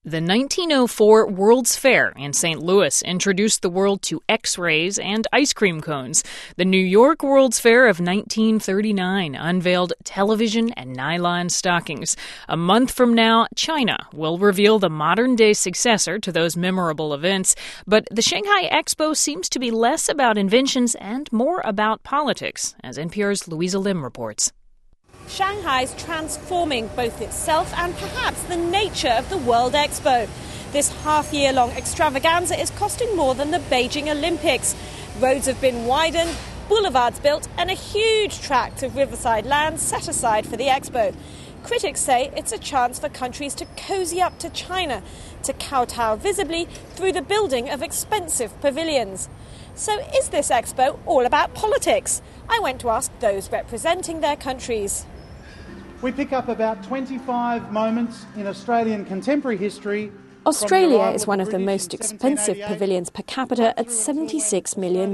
The 1904 World's Fair in St. Louis introduced the world to X-rays and ice cream cones. The New York World's Fair of 1939 unveiled television and nylon stockings. A month from now, China will reveal the modern-day successor to those memorable events. But the Shanghai Expo seems to be less about inventions and more about politics, as NPR's Louisa Lim reports. Shanghai's transforming both itself and perhaps the nature of the World Expo. This half-year-long extravaganza is costing more than the Beijing Olympics. Roads have been widened, boulevards built, and a huge tract of riverside land set aside for the Expo. Critics say it's a chance for countries to cozy up to China, to kowtow visibly through the building of expensive pavilions. So is this Expo all about politics? I went to ask those representing their countries. We pick up about 25 moments in Australian contemporary history. Australia is one of the most expensive pavilions per capita at $76 million.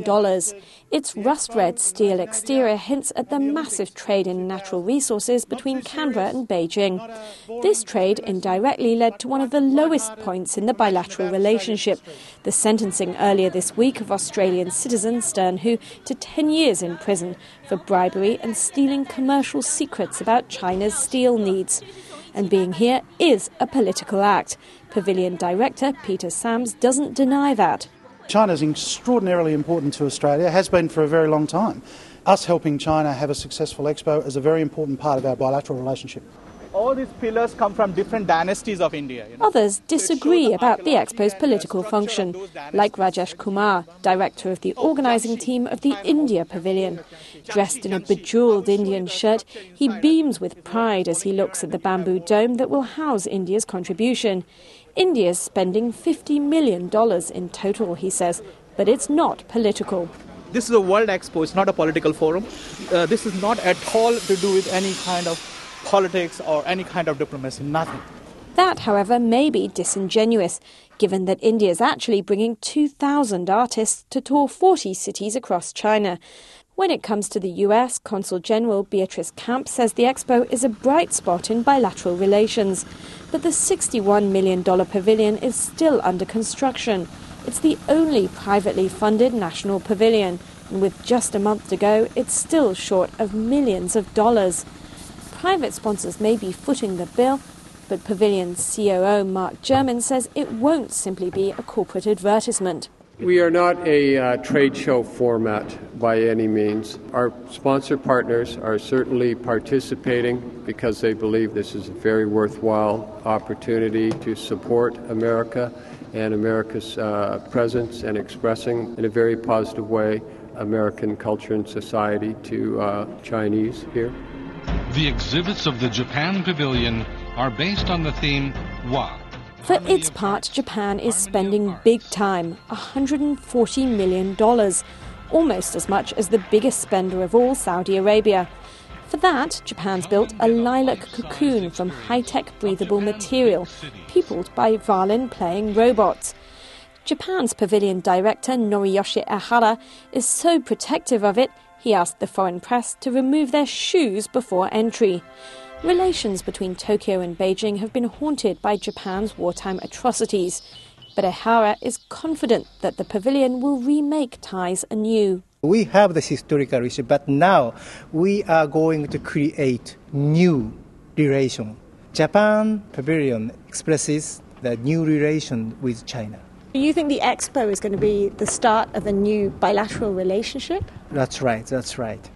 Its rust-red steel exterior hints at the massive trade in natural resources between Canberra and Beijing. This trade indirectly led to one of the lowest points in the bilateral relationship, the sentencing earlier this week of Australian citizen Stern Hu to 10 years in prison for bribery and stealing commercial secrets about China's steel needs. And being here is a political act. Pavilion director Peter Sams doesn't deny that. China is extraordinarily important to Australia, has been for a very long time. Us helping China have a successful expo is a very important part of our bilateral relationship. All these pillars come from different dynasties of India. Others disagree about the Expo's political function, like Rajesh Kumar, director of the organising team of the India Pavilion. Dressed in a bejewelled Indian shirt, he beams with pride as he looks at the bamboo dome that will house India's contribution. India's spending $50 million in total, he says, but it's not political. This is a World Expo, it's not a political forum. This is not at all to do with any kind of politics or any kind of diplomacy, nothing. That, however, may be disingenuous, given that India is actually bringing 2,000 artists to tour 40 cities across China. When it comes to the US, Consul General Beatrice Camp says the Expo is a bright spot in bilateral relations. But the $61 million pavilion is still under construction. It's the only privately funded national pavilion, and with just a month to go, it's still short of millions of dollars. Private sponsors may be footing the bill, but Pavilion's COO Mark German says it won't simply be a corporate advertisement. We are not a trade show format by any means. Our sponsor partners are certainly participating because they believe this is a very worthwhile opportunity to support America and America's presence and expressing in a very positive way American culture and society to Chinese here. The exhibits of the Japan Pavilion are based on the theme Wa. For its part, Japan is spending big time, $140 million, almost as much as the biggest spender of all, Saudi Arabia. For that, Japan's built a lilac cocoon from high-tech breathable material, peopled by violin-playing robots. Japan's pavilion director, Noriyoshi Ehara, is so protective of it, he asked the foreign press to remove their shoes before entry. Relations between Tokyo and Beijing have been haunted by Japan's wartime atrocities. But Ehara is confident that the pavilion will remake ties anew. We have this historical issue, but now we are going to create new relation. Japan Pavilion expresses the new relation with China. Do you think the Expo is going to be the start of a new bilateral relationship? That's right, that's right.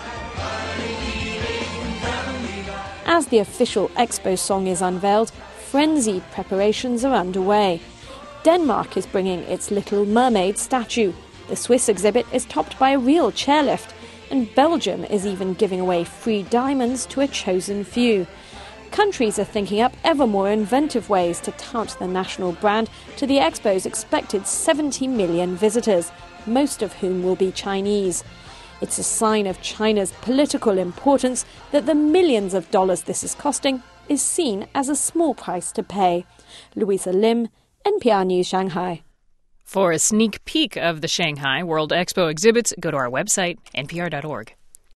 As the official Expo song is unveiled, frenzied preparations are underway. Denmark is bringing its Little Mermaid statue. The Swiss exhibit is topped by a real chairlift, and Belgium is even giving away free diamonds to a chosen few. Countries are thinking up ever more inventive ways to tout the national brand to the Expo's expected 70 million visitors, most of whom will be Chinese. It's a sign of China's political importance that the millions of dollars this is costing is seen as a small price to pay. Louisa Lim, NPR News, Shanghai. For a sneak peek of the Shanghai World Expo exhibits, go to our website, npr.org.